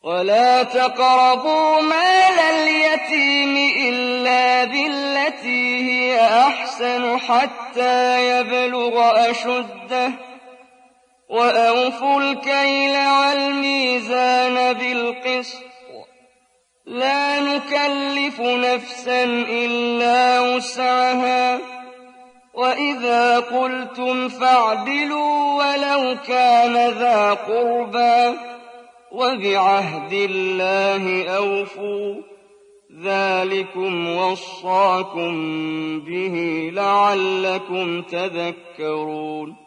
ولا تقربوا مال اليتيم إلا بالتي هي أحسن حتى يبلغ أشده وأوفوا الكيل والميزان بالقسط لا نكلف نفسا إلا وسعها وإذا قلتم فاعدلوا ولو كان ذا قربى وبعهد الله أوفوا ذلكم وصاكم به لعلكم تذكرون